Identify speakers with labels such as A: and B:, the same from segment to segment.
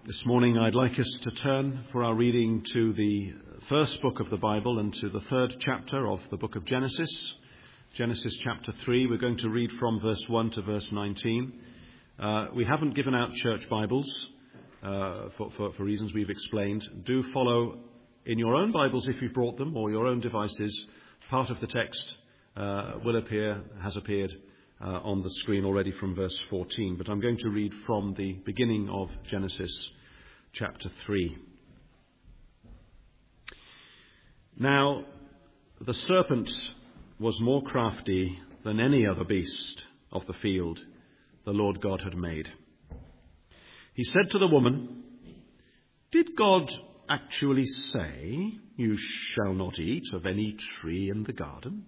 A: This morning I'd like us to turn for our reading to the first book of the Bible and to the third chapter of the book of Genesis. Genesis chapter 3, we're going to read from verse 1 to verse 19. We haven't given out church Bibles for reasons we've explained. Do follow in your own Bibles if you've brought them, or your own devices. Part of the text has appeared on the screen already from verse 14, but I'm going to read from the beginning of Genesis chapter 3. Now, the serpent was more crafty than any other beast of the field the Lord God had made. He said to the woman, "Did God actually say, 'You shall not eat of any tree in the garden'?"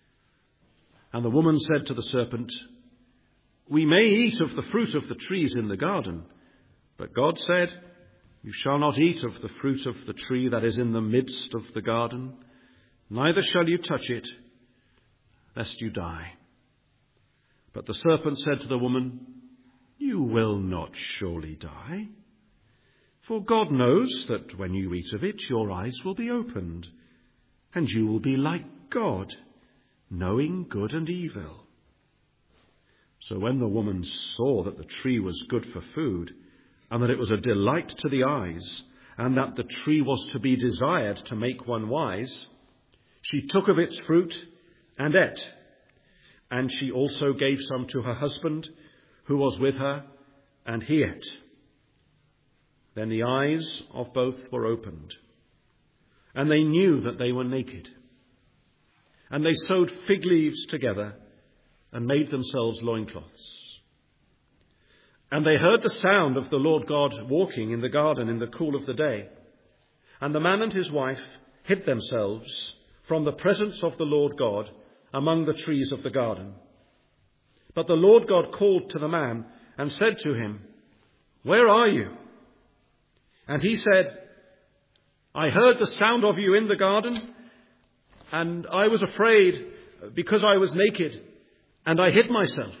A: And the woman said to the serpent, "We may eat of the fruit of the trees in the garden, but God said, 'You shall not eat of the fruit of the tree that is in the midst of the garden, neither shall you touch it, lest you die.' But the serpent said to the woman, 'You will not surely die. For God knows that when you eat of it, your eyes will be opened, and you will be like God, knowing good and evil.' So when the woman saw that the tree was good for food, and that it was a delight to the eyes, and that the tree was to be desired to make one wise, she took of its fruit and ate. And she also gave some to her husband, who was with her, and he ate. Then the eyes of both were opened, and they knew that they were naked. And they sewed fig leaves together and made themselves loincloths. And they heard the sound of the Lord God walking in the garden in the cool of the day. And the man and his wife hid themselves from the presence of the Lord God among the trees of the garden. But the Lord God called to the man and said to him, 'Where are you?' And he said, 'I heard the sound of you in the garden, and I was afraid because I was naked, and I hid myself.'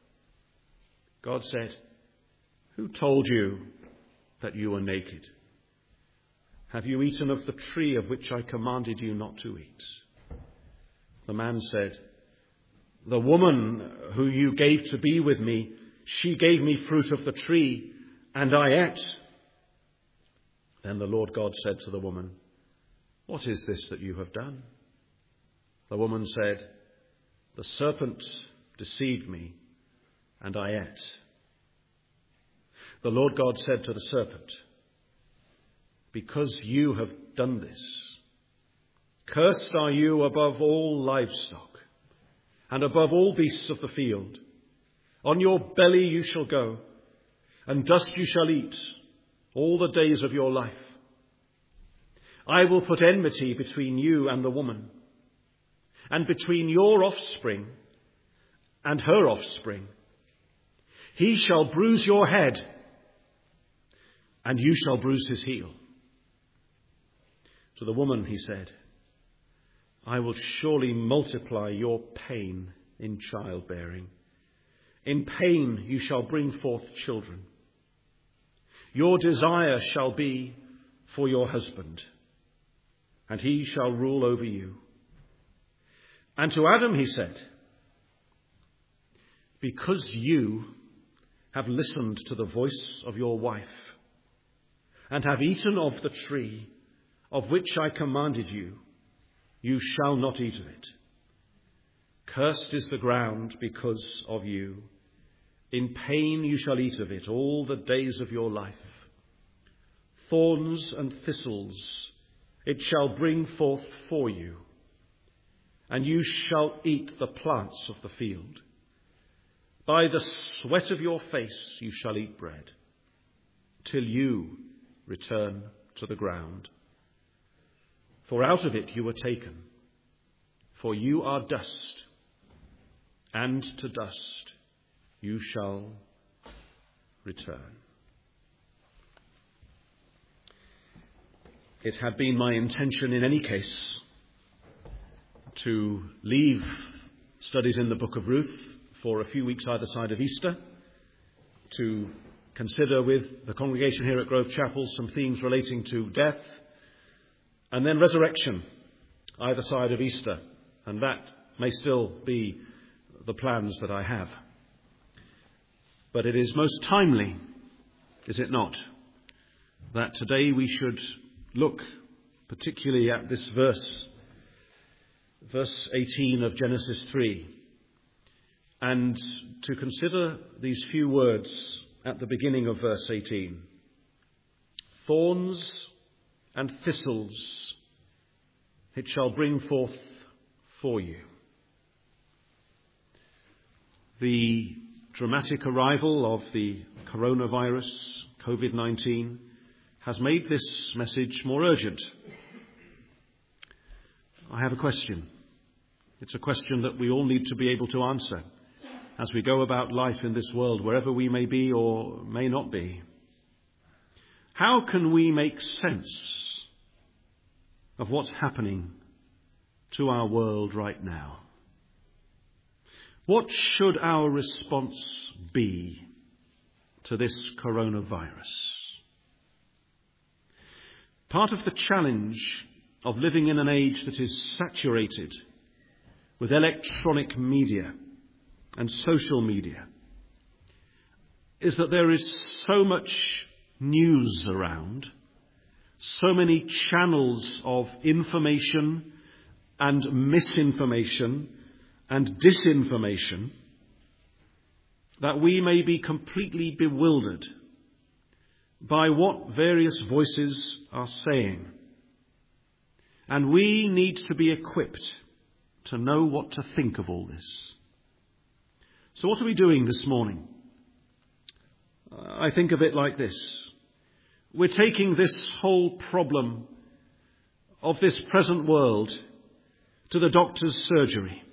A: God said, 'Who told you that you were naked? Have you eaten of the tree of which I commanded you not to eat?' The man said, 'The woman who you gave to be with me, she gave me fruit of the tree, and I ate.' Then the Lord God said to the woman, 'What is this that you have done?' The woman said, 'The serpent deceived me, and I ate.' The Lord God said to the serpent, 'Because you have done this, cursed are you above all livestock, and above all beasts of the field. On your belly you shall go, and dust you shall eat all the days of your life. I will put enmity between you and the woman, and between your offspring and her offspring. He shall bruise your head, and you shall bruise his heel.' To the woman he said, 'I will surely multiply your pain in childbearing. In pain you shall bring forth children. Your desire shall be for your husband, and he shall rule over you.' And to Adam he said, 'Because you have listened to the voice of your wife, and have eaten of the tree of which I commanded you, you shall not eat of it. Cursed is the ground because of you. In pain you shall eat of it all the days of your life. Thorns and thistles it shall bring forth for you, and you shall eat the plants of the field. By the sweat of your face you shall eat bread, till you return to the ground. For out of it you were taken, for you are dust, and to dust you shall return.'" It had been my intention in any case to leave studies in the book of Ruth for a few weeks either side of Easter, to consider with the congregation here at Grove Chapel some themes relating to death and then resurrection either side of Easter. And that may still be the plans that I have. But it is most timely, is it not, that today we should look particularly at this verse 18 of Genesis 3, and to consider these few words at the beginning of verse 18. Thorns and thistles it shall bring forth for you. The dramatic arrival of the coronavirus, COVID-19, has made this message more urgent. I have a question. It's a question that we all need to be able to answer as we go about life in this world, wherever we may be or may not be. How can we make sense of what's happening to our world right now? What should our response be to this coronavirus? Part of the challenge of living in an age that is saturated with electronic media and social media is that there is so much news around, so many channels of information and misinformation and disinformation that we may be completely bewildered by what various voices are saying. And we need to be equipped to know what to think of all this. So what are we doing this morning? I think of it like this. We're taking this whole problem of this present world to the doctor's surgery.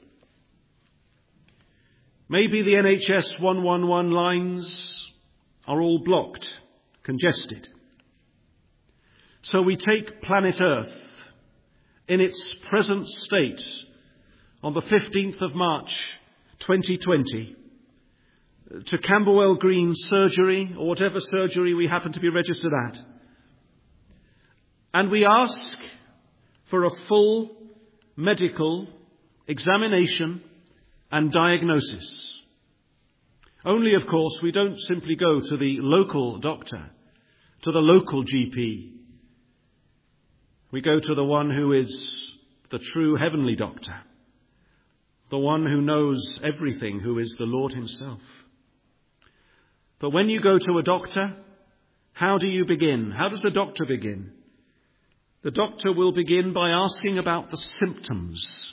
A: Maybe the NHS 111 lines are all blocked, congested. So we take planet Earth in its present state on the 15th of March 2020 to Camberwell Green Surgery, or whatever surgery we happen to be registered at. And we ask for a full medical examination and diagnosis. Only, of course, we don't simply go to the local doctor, to the local GP. We go to the one who is the true heavenly doctor, the one who knows everything, who is the Lord himself. But when you go to a doctor, how do you begin? How does the doctor begin? The doctor will begin by asking about the symptoms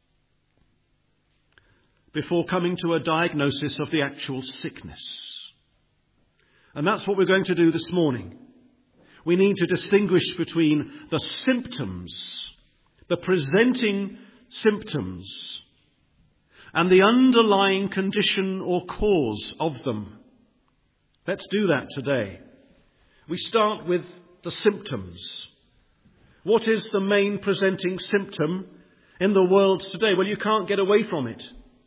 A: before coming to a diagnosis of the actual sickness. And that's what we're going to do this morning. We need to distinguish between the symptoms, the presenting symptoms, and the underlying condition or cause of them. Let's do that today. We start with the symptoms. What is the main presenting symptom in the world today? Well, you can't get away from it.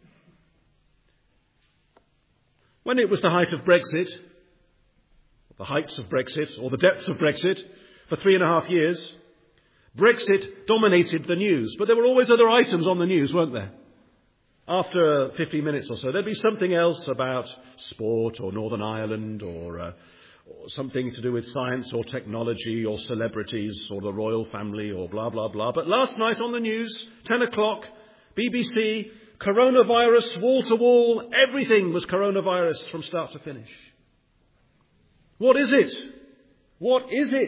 A: When it was the height of Brexit, the heights of Brexit, or the depths of Brexit, for 3.5 years, Brexit dominated the news. But there were always other items on the news, weren't there? After 15 minutes or so, there'd be something else about sport or Northern Ireland or something to do with science or technology or celebrities or the royal family or blah, blah, blah. But last night on the news, 10 o'clock, BBC, coronavirus, wall to wall, everything was coronavirus from start to finish. What is it? What is it?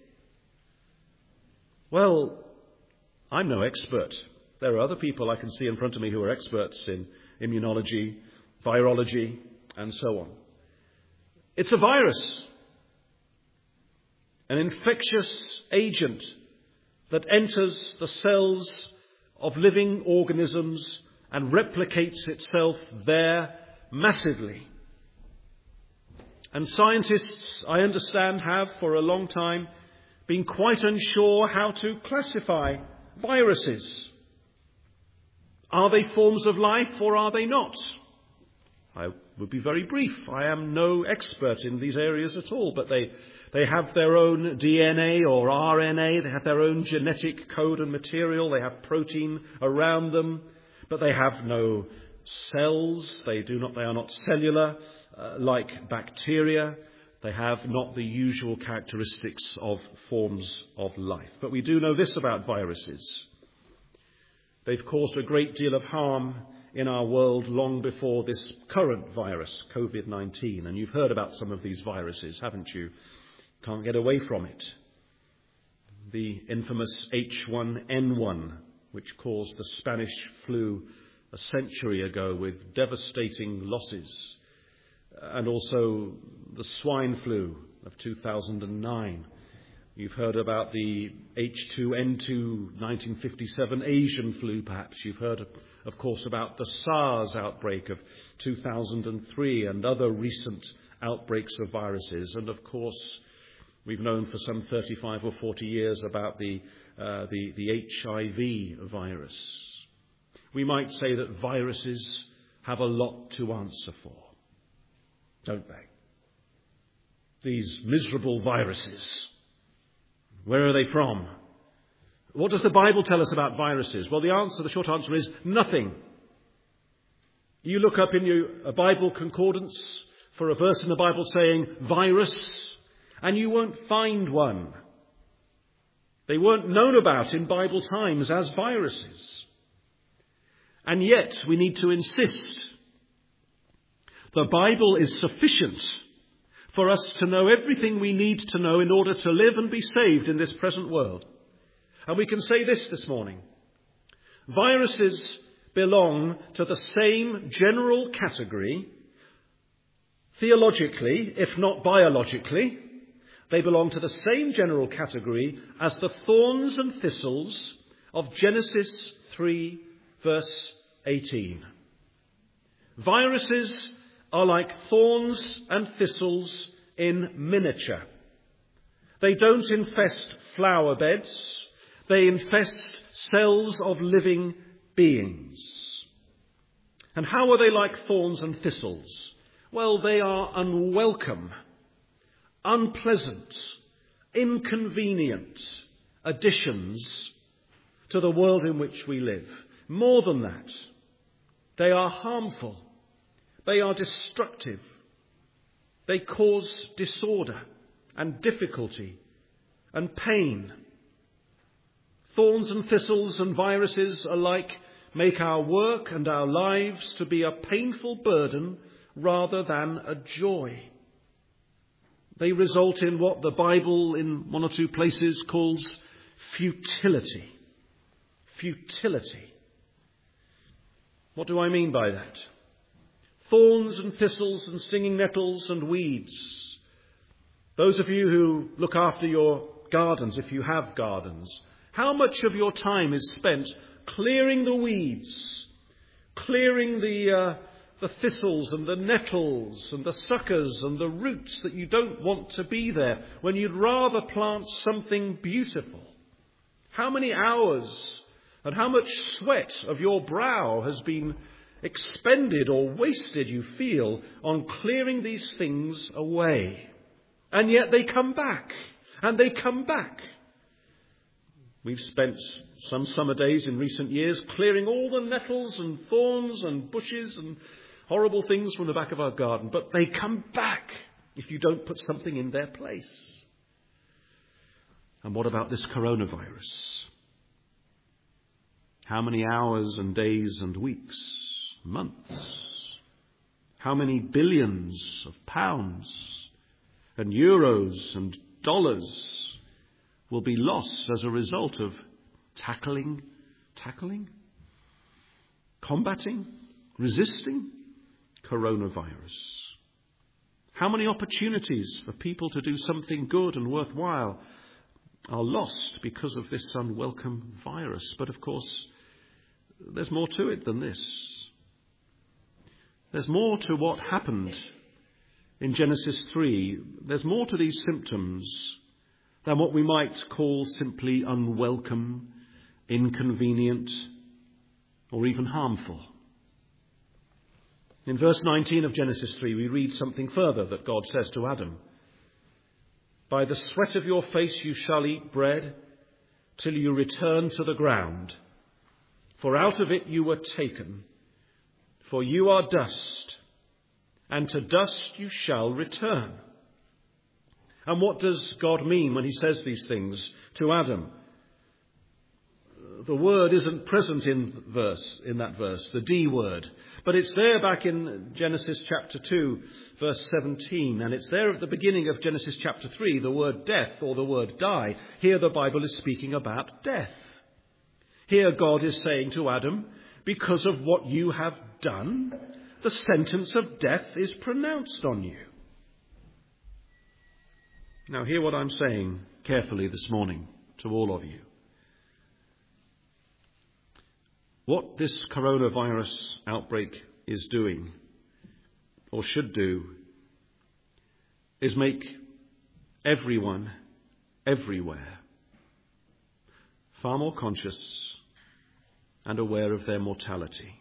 A: Well, I'm no expert. There are other people I can see in front of me who are experts in immunology, virology, and so on. It's a virus, an infectious agent that enters the cells of living organisms and replicates itself there massively. And scientists, I understand, have for a long time been quite unsure how to classify viruses. Are they forms of life or are they not? I would be very brief. I am no expert in these areas at all, but they have their own DNA or RNA. They have their own genetic code and material. They have protein around them, but they have no cells. They are not cellular like bacteria. They have not the usual characteristics of forms of life. But we do know this about viruses. They've caused a great deal of harm in our world long before this current virus, COVID-19. And you've heard about some of these viruses, haven't you? Can't get away from it. The infamous H1N1, which caused the Spanish flu a century ago with devastating losses. And also the swine flu of 2009. You've heard about the H2N2 1957 Asian flu, perhaps. You've heard, of course, about the SARS outbreak of 2003 and other recent outbreaks of viruses. And, of course, we've known for some 35 or 40 years about the HIV virus. We might say that viruses have a lot to answer for, don't they? These miserable viruses. Where are they from? What does the Bible tell us about viruses? Well, the short answer is nothing. You look up in a Bible concordance for a verse in the Bible saying virus, and you won't find one. They weren't known about in Bible times as viruses. And yet we need to insist the Bible is sufficient for us to know everything we need to know in order to live and be saved in this present world. And we can say this morning. Viruses belong to the same general category, theologically, if not biologically. They belong to the same general category as the thorns and thistles of Genesis 3, verse 18. Viruses are like thorns and thistles in miniature. They don't infest flower beds. They infest cells of living beings. And how are they like thorns and thistles? Well, they are unwelcome, unpleasant, inconvenient additions to the world in which we live. More than that, they are harmful. They are destructive. They cause disorder and difficulty and pain. Thorns and thistles and viruses alike make our work and our lives to be a painful burden rather than a joy. They result in what the Bible in one or two places calls futility. Futility. What do I mean by that? Thorns and thistles and stinging nettles and weeds. Those of you who look after your gardens, if you have gardens, how much of your time is spent clearing the weeds, clearing the thistles and the nettles and the suckers and the roots that you don't want to be there when you'd rather plant something beautiful? How many hours and how much sweat of your brow has been expended or wasted, you feel, on clearing these things away? And yet they come back, and they come back. We've spent some summer days in recent years clearing all the nettles and thorns and bushes and horrible things from the back of our garden, but they come back if you don't put something in their place. And what about this coronavirus? How many hours and days and weeks, months? How many billions of pounds and euros and dollars will be lost as a result of tackling, combating, resisting coronavirus? How many opportunities for people to do something good and worthwhile are lost because of this unwelcome virus? But of course, there's more to it than this. There's more to what happened in Genesis 3. There's more to these symptoms than what we might call simply unwelcome, inconvenient, or even harmful. In verse 19 of Genesis 3, we read something further that God says to Adam. By the sweat of your face you shall eat bread till you return to the ground. For out of it you were taken. For you are dust, and to dust you shall return. And what does God mean when he says these things to Adam? The word isn't present in that verse, the D word. But it's there back in Genesis chapter 2, verse 17. And it's there at the beginning of Genesis chapter 3, the word death or the word die. Here the Bible is speaking about death. Here God is saying to Adam, because of what you have done, the sentence of death is pronounced on you. Now hear what I'm saying carefully this morning to all of you. What this coronavirus outbreak is doing, or should do, is make everyone, everywhere, far more conscious and aware of their mortality.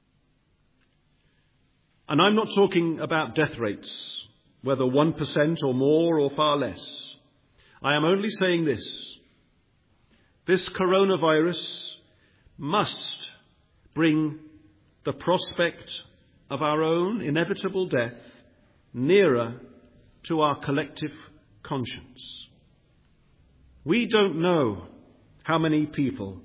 A: And I'm not talking about death rates, whether 1% or more or far less. I am only saying this. This coronavirus must bring the prospect of our own inevitable death nearer to our collective conscience. We don't know how many people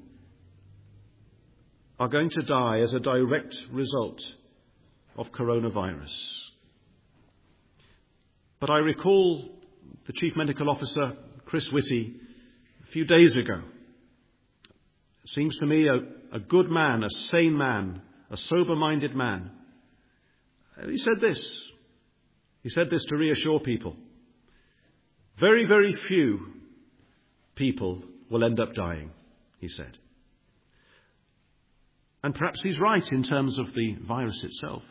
A: are going to die as a direct result of coronavirus. But I recall the Chief Medical Officer, Chris Whitty, a few days ago. It seems to me a good man, a sane man, a sober-minded man. He said this. He said this to reassure people. Very, very few people will end up dying, he said. And perhaps he's right in terms of the virus itself.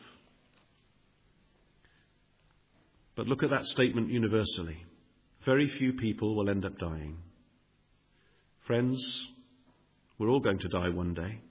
A: But look at that statement universally. Very few people will end up dying. Friends, we're all going to die one day.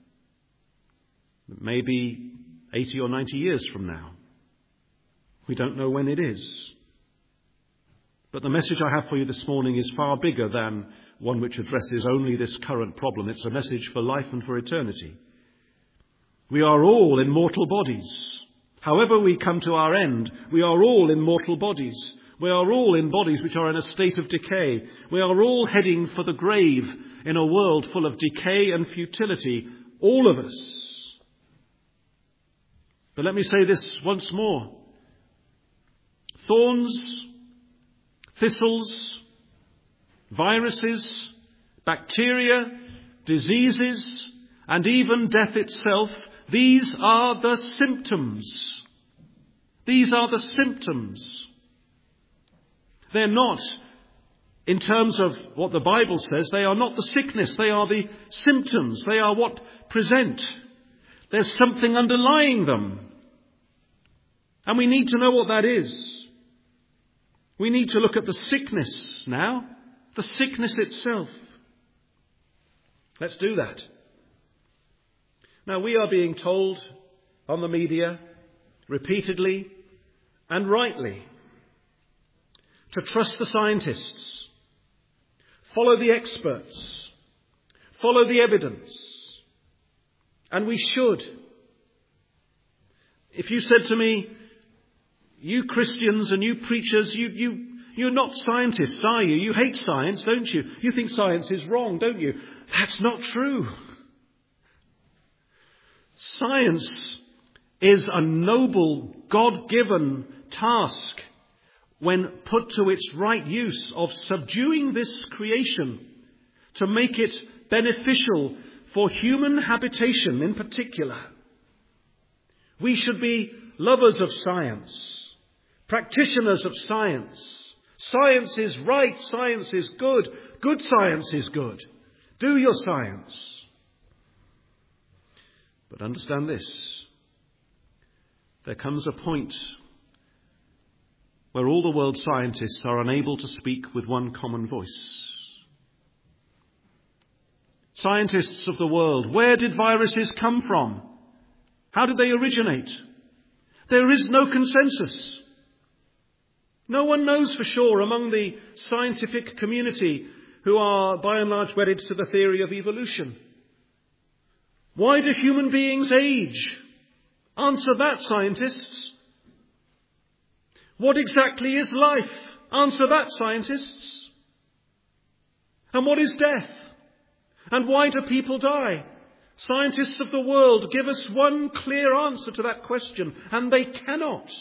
A: Maybe 80 or 90 years from now. We don't know when it is. But the message I have for you this morning is far bigger than one which addresses only this current problem. It's a message for life and for eternity. We are all in mortal bodies. However we come to our end, we are all in mortal bodies. We are all in bodies which are in a state of decay. We are all heading for the grave in a world full of decay and futility, all of us. But let me say this once more. Thorns, thistles, viruses, bacteria, diseases, and even death itself, these are the symptoms. These are the symptoms. They're not, in terms of what the Bible says, they are not the sickness. They are the symptoms. They are what present. There's something underlying them. And we need to know what that is. We need to look at the sickness now, the sickness itself. Let's do that. Now, we are being told on the media repeatedly and rightly to trust the scientists, follow the experts, follow the evidence. And we should. If you said to me, you Christians and you preachers, you're not scientists, are you? You hate science, don't you? You think science is wrong, don't you? That's not true. Science is a noble, God-given task when put to its right use of subduing this creation to make it beneficial for human habitation in particular. We should be lovers of science, practitioners of science. Science is right, science is good, good science is good. Do your science. But understand this, there comes a point where all the world's scientists are unable to speak with one common voice. Scientists of the world, where did viruses come from? How did they originate? There is no consensus. No one knows for sure among the scientific community, who are by and large wedded to the theory of evolution. Why do human beings age? Answer that, scientists. What exactly is life? Answer that, scientists. And what is death? And why do people die? Scientists of the world, give us one clear answer to that question, and they cannot.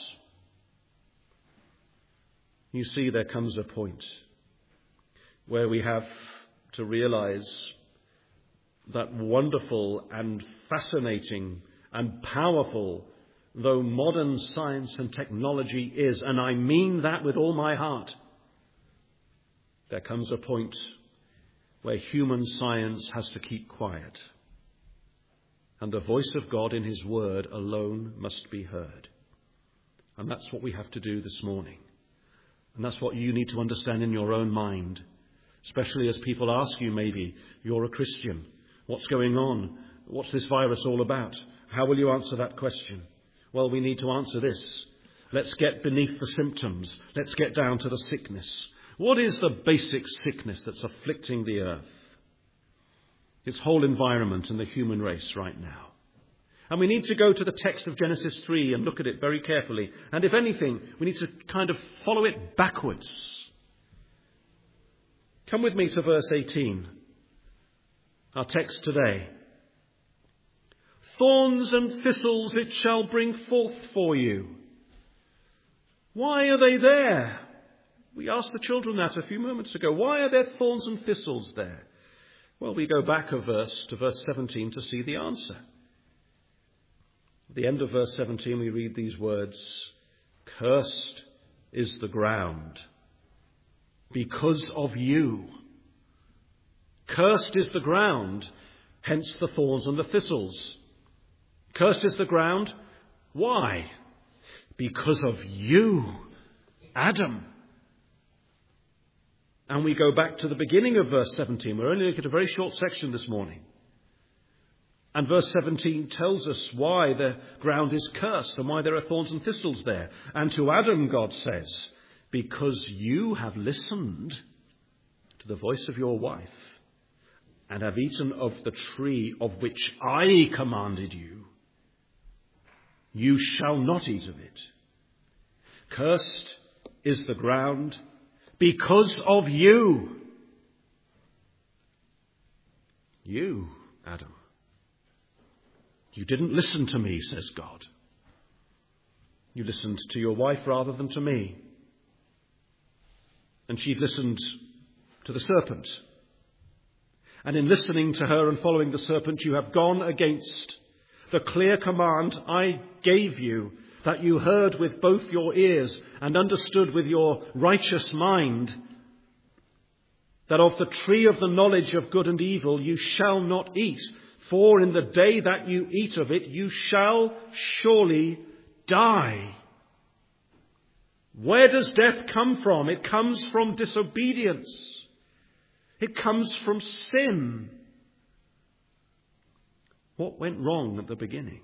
A: You see, there comes a point where we have to realize that wonderful and fascinating and powerful though modern science and technology is, and I mean that with all my heart, there comes a point where human science has to keep quiet, and the voice of God in his word alone must be heard. And that's what we have to do this morning. And that's what you need to understand in your own mind, especially as people ask you, maybe, you're a Christian. What's going on? What's this virus all about? How will you answer that question? Well, we need to answer this. Let's get beneath the symptoms. Let's get down to the sickness. What is the basic sickness that's afflicting the earth? Its whole environment and the human race right now. And we need to go to the text of Genesis 3 and look at it very carefully. And if anything, we need to kind of follow it backwards. Come with me to verse 18. Our text today. Thorns and thistles it shall bring forth for you. Why are they there? We asked the children that a few moments ago. Why are there thorns and thistles there? Well, we go back a verse to verse 17 to see the answer. At the end of verse 17 we read these words, "Cursed is the ground because of you." Cursed is the ground, hence the thorns and the thistles. Cursed is the ground. Why? Because of you, Adam. And we go back to the beginning of verse 17. We're only looking at a very short section this morning. And verse 17 tells us why the ground is cursed and why there are thorns and thistles there. And to Adam, God says, because you have listened to the voice of your wife and have eaten of the tree of which I commanded you, you shall not eat of it. Cursed is the ground because of you. You, Adam. You didn't listen to me, says God. You listened to your wife rather than to me. And she listened to the serpent. And in listening to her and following the serpent, you have gone against the clear command I gave you, that you heard with both your ears and understood with your righteous mind, that of the tree of the knowledge of good and evil you shall not eat, for in the day that you eat of it you shall surely die. Where does death come from? It comes from disobedience. It comes from sin. What went wrong at the beginning?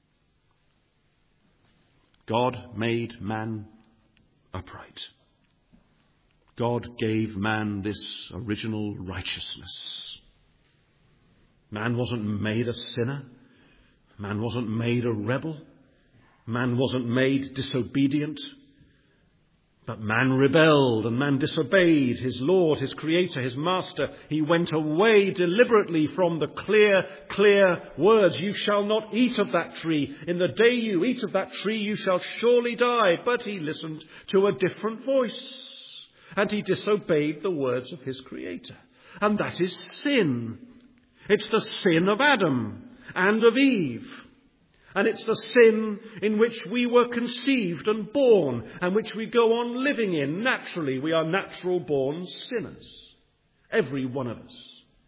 A: God made man upright. God gave man this original righteousness. Man wasn't made a sinner. Man wasn't made a rebel. Man wasn't made disobedient. But man rebelled and man disobeyed his Lord, his Creator, his Master. He went away deliberately from the clear words, you shall not eat of that tree. In the day you eat of that tree, you shall surely die. But he listened to a different voice and he disobeyed the words of his Creator. And that is sin. It's the sin of Adam and of Eve. And it's the sin in which we were conceived and born and which we go on living in naturally. We are natural born sinners. Every one of us.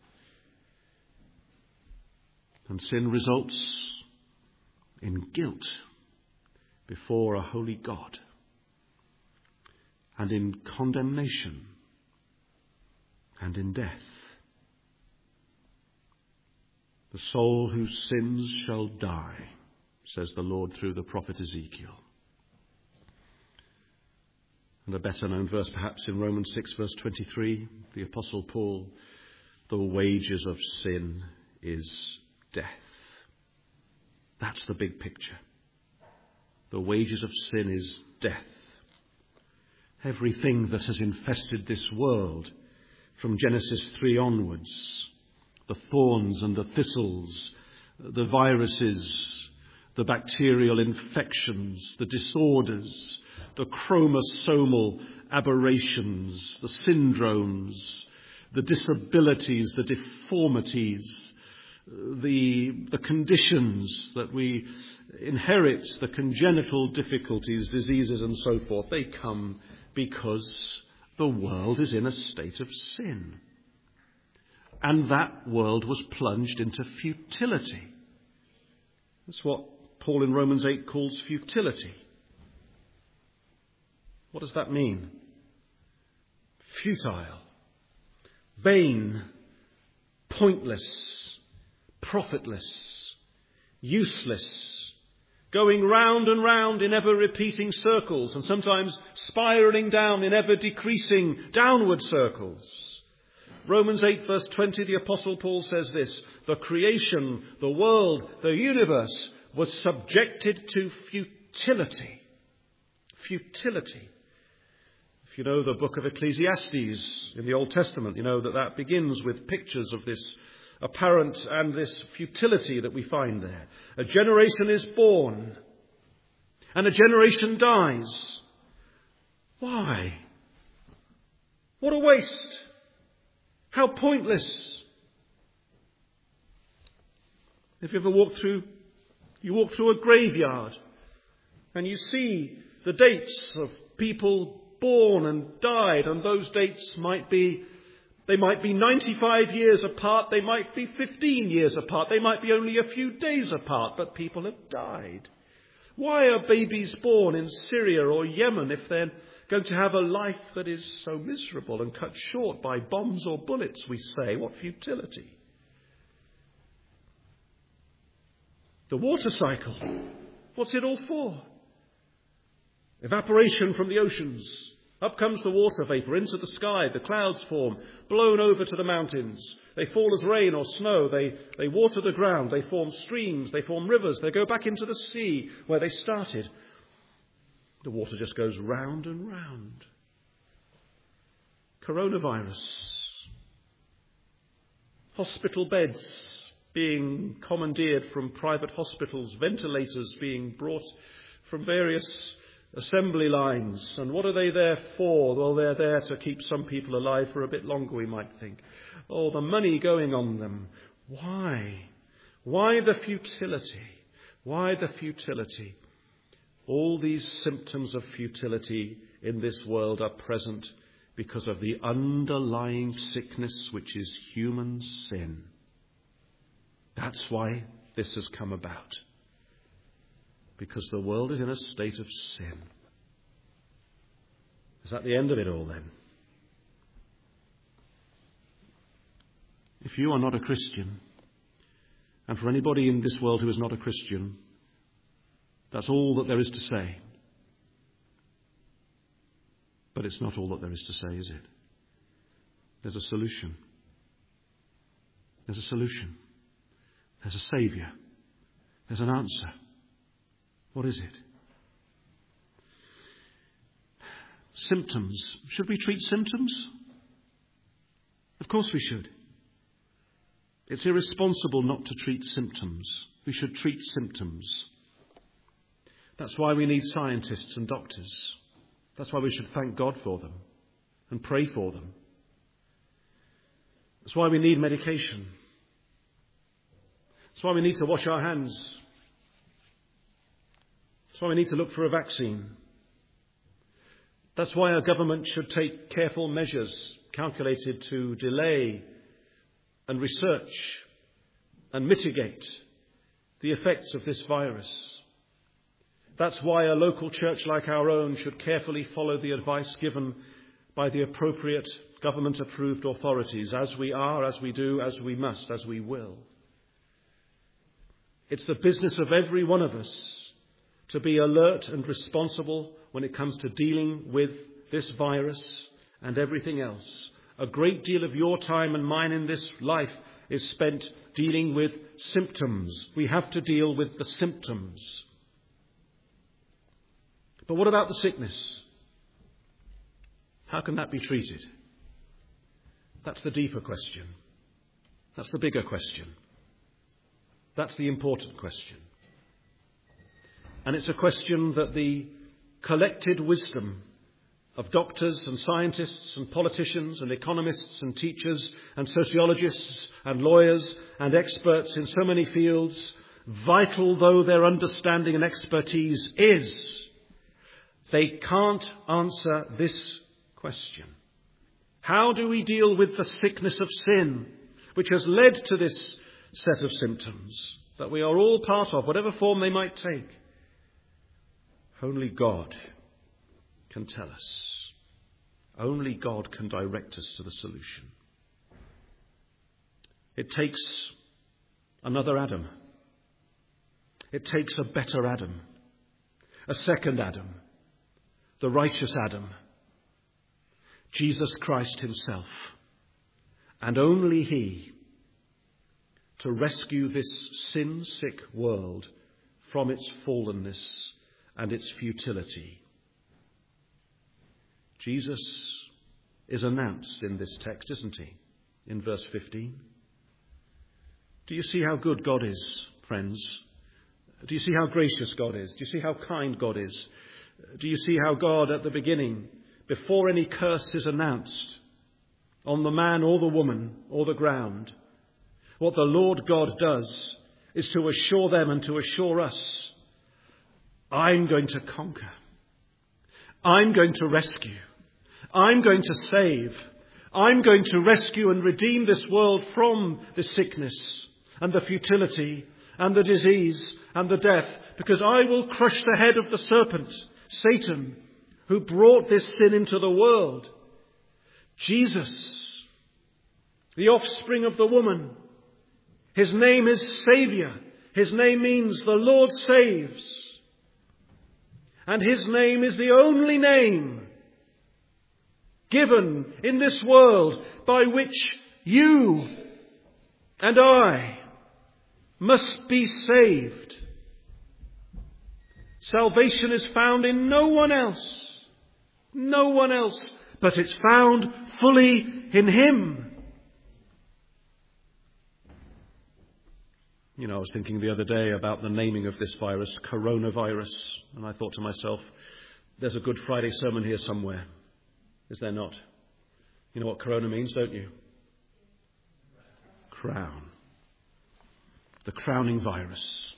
A: And sin results in guilt before a holy God and in condemnation and in death. The soul who sins shall die, says the Lord through the prophet Ezekiel. And a better known verse perhaps in Romans 6 verse 23, the Apostle Paul, the wages of sin is death. That's the big picture. The wages of sin is death. Everything that has infested this world from Genesis 3 onwards, the thorns and the thistles, the viruses, the bacterial infections, the disorders, the chromosomal aberrations, the syndromes, the disabilities, the deformities, the conditions that we inherit, the congenital difficulties, diseases and so forth, they come because the world is in a state of sin. And that world was plunged into futility. That's what Paul in Romans 8 calls futility. What does that mean? Futile, vain, pointless, profitless, useless, going round and round in ever-repeating circles and sometimes spiralling down in ever-decreasing downward circles. Romans 8 verse 20, the Apostle Paul says this: the creation, the world, the universe was subjected to futility. Futility. If you know the book of Ecclesiastes in the Old Testament, you know that begins with pictures of this apparent and this futility that we find there. A generation is born and a generation dies. Why? What a waste. How pointless. If you ever walk through a graveyard and you see the dates of people born and died, and those dates might be 95 years apart, they might be 15 years apart, they might be only a few days apart, but people have died. Why are babies born in Syria or Yemen if they're going to have a life that is so miserable and cut short by bombs or bullets, we say? What futility. The water cycle, what's it all for? Evaporation from the oceans. Up comes the water vapour into the sky. The clouds form, blown over to the mountains. They fall as rain or snow. They water the ground. They form streams. They form rivers. They go back into the sea where they started. The water just goes round and round. Coronavirus. Hospital beds being commandeered from private hospitals. Ventilators being brought from various assembly lines. And what are they there for? Well, they're there to keep some people alive for a bit longer, we might think. Oh, the money going on them. Why? Why the futility? Why the futility? All these symptoms of futility in this world are present because of the underlying sickness which is human sin. That's why this has come about. Because the world is in a state of sin. Is that the end of it all then? If you are not a Christian, and for anybody in this world who is not a Christian, that's all that there is to say. But it's not all that there is to say, is it? There's a solution. There's a solution. There's a saviour. There's an answer. What is it? Symptoms. Should we treat symptoms? Of course we should. It's irresponsible not to treat symptoms. We should treat symptoms. That's why we need scientists and doctors. That's why we should thank God for them and pray for them. That's why we need medication. That's why we need to wash our hands. That's why we need to look for a vaccine. That's why our government should take careful measures calculated to delay and research and mitigate the effects of this virus. That's why a local church like our own should carefully follow the advice given by the appropriate government-approved authorities, as we are, as we do, as we must, as we will. It's the business of every one of us to be alert and responsible when it comes to dealing with this virus and everything else. A great deal of your time and mine in this life is spent dealing with symptoms. We have to deal with the symptoms. But what about the sickness? How can that be treated? That's the deeper question. That's the bigger question. That's the important question. And it's a question that the collected wisdom of doctors and scientists and politicians and economists and teachers and sociologists and lawyers and experts in so many fields, vital though their understanding and expertise is, they can't answer this question. How do we deal with the sickness of sin, which has led to this set of symptoms that we are all part of, whatever form they might take? Only God can tell us. Only God can direct us to the solution. It takes another Adam. It takes a better Adam. A second Adam. The righteous Adam. Jesus Christ himself. And only he to rescue this sin-sick world from its fallenness and its futility. Jesus is announced in this text, isn't he? In verse 15. Do you see how good God is, friends? Do you see how gracious God is? Do you see how kind God is? Do you see how God at the beginning, before any curse is announced on the man or the woman or the ground, what the Lord God does is to assure them and to assure us, I'm going to conquer. I'm going to rescue. I'm going to save. I'm going to rescue and redeem this world from the sickness and the futility and the disease and the death, because I will crush the head of the serpent, Satan, who brought this sin into the world. Jesus, the offspring of the woman. His name is Saviour. His name means the Lord saves. And his name is the only name given in this world by which you and I must be saved. Salvation is found in no one else. No one else. But it's found fully in him. You know, I was thinking the other day about the naming of this virus, coronavirus, and I thought to myself, there's a Good Friday sermon here somewhere. Is there not? You know what corona means, don't you? Crown. The crowning virus.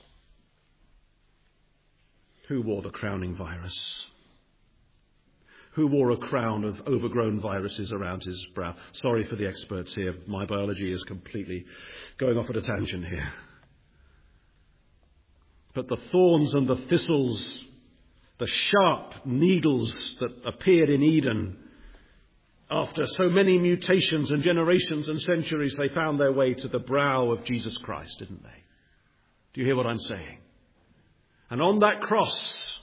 A: Who wore the crowning virus? Who wore a crown of overgrown viruses around his brow? Sorry for the experts here. My biology is completely going off at a tangent here. But the thorns and the thistles, the sharp needles that appeared in Eden, after so many mutations and generations and centuries, they found their way to the brow of Jesus Christ, didn't they? Do you hear what I'm saying? And on that cross,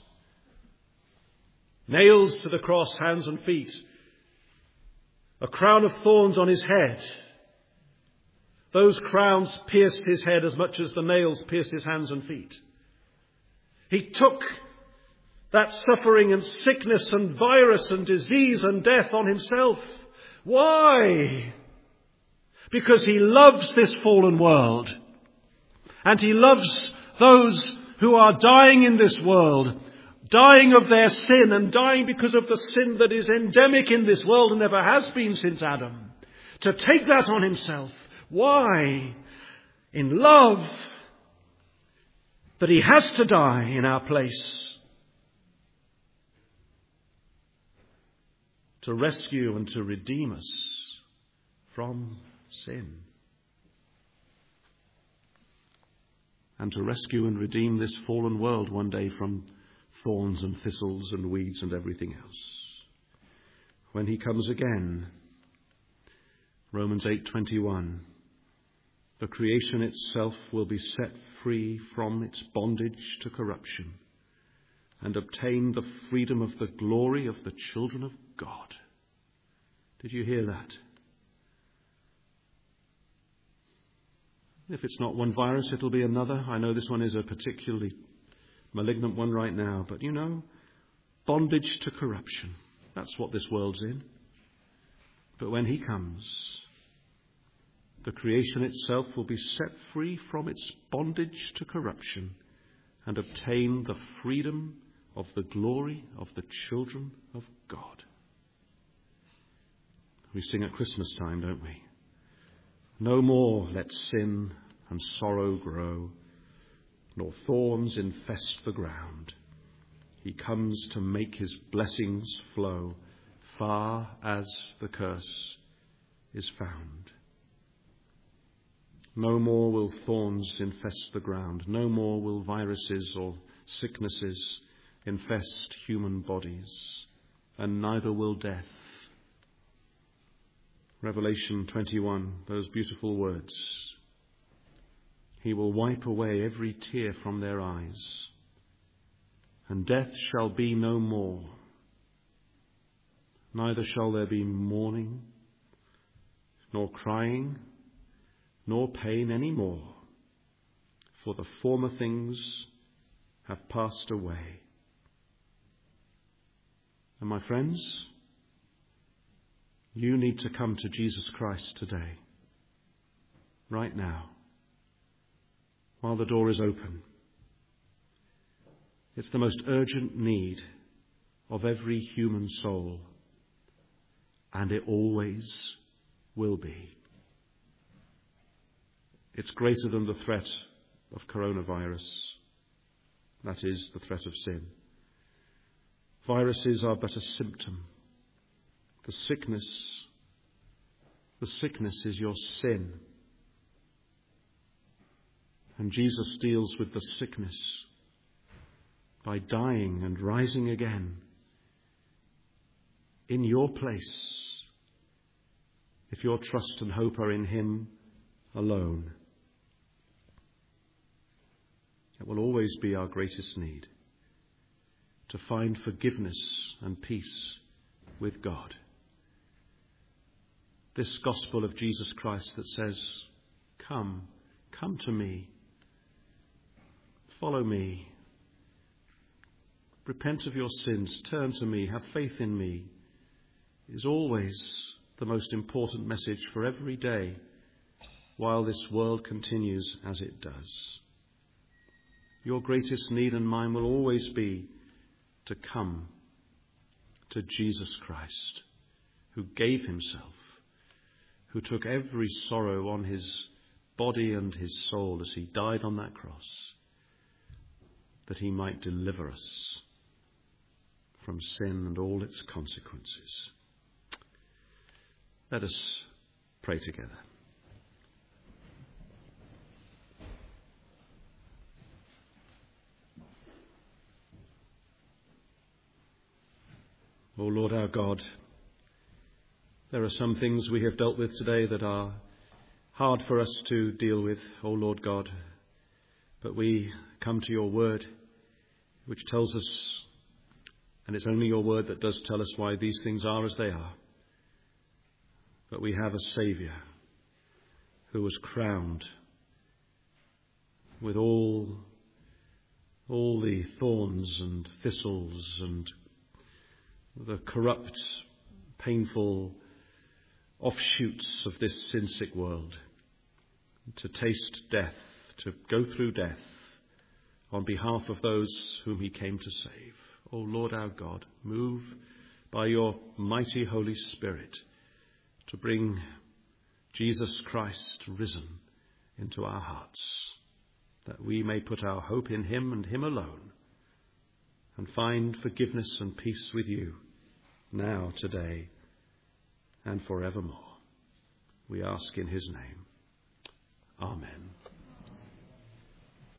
A: nails to the cross, hands and feet, a crown of thorns on his head. Those crowns pierced his head as much as the nails pierced his hands and feet. He took that suffering and sickness and virus and disease and death on himself. Why? Because he loves this fallen world. And he loves those who are dying in this world, dying of their sin and dying because of the sin that is endemic in this world and never has been since Adam. To take that on himself. Why? In love. That he has to die in our place. To rescue and to redeem us from sin. And to rescue and redeem this fallen world one day from thorns and thistles and weeds and everything else. When he comes again, Romans 8:21, the creation itself will be set free from its bondage to corruption and obtain the freedom of the glory of the children of God. Did you hear that? If it's not one virus, it'll be another. I know this one is a particularly malignant one right now, but bondage to corruption. That's what this world's in. But when he comes, the creation itself will be set free from its bondage to corruption and obtain the freedom of the glory of the children of God. We sing at Christmas time, don't we? No more let sin and sorrow grow, nor thorns infest the ground. He comes to make his blessings flow far as the curse is found. No more will thorns infest the ground. No more will viruses or sicknesses infest human bodies, and neither will death. Revelation 21, those beautiful words. He will wipe away every tear from their eyes, and death shall be no more. Neither shall there be mourning, nor crying, nor pain any more, for the former things have passed away. And my friends, you need to come to Jesus Christ today, right now, while the door is open. It's the most urgent need of every human soul, and it always will be. It's greater than the threat of coronavirus, that is, the threat of sin. Viruses are but a symptom. The sickness is your sin. And Jesus deals with the sickness by dying and rising again in your place, if your trust and hope are in him alone. It will always be our greatest need, to find forgiveness and peace with God. This gospel of Jesus Christ that says, come to me, follow me, repent of your sins, turn to me, have faith in me, is always the most important message for every day while this world continues as it does. Your greatest need and mine will always be to come to Jesus Christ, who gave himself, who took every sorrow on his body and his soul as he died on that cross, that he might deliver us from sin and all its consequences. Let us pray together. O Lord our God, there are some things we have dealt with today that are hard for us to deal with, O Lord God, but we come to your word, which tells us, and it's only your word that does tell us why these things are as they are, but we have a Saviour who was crowned with all the thorns and thistles and the corrupt, painful offshoots of this sin-sick world, to taste death, to go through death on behalf of those whom he came to save. O Lord our God, move by your mighty Holy Spirit to bring Jesus Christ risen into our hearts, that we may put our hope in him and him alone, and find forgiveness and peace with you now, today, and forevermore. We ask in his name. Amen.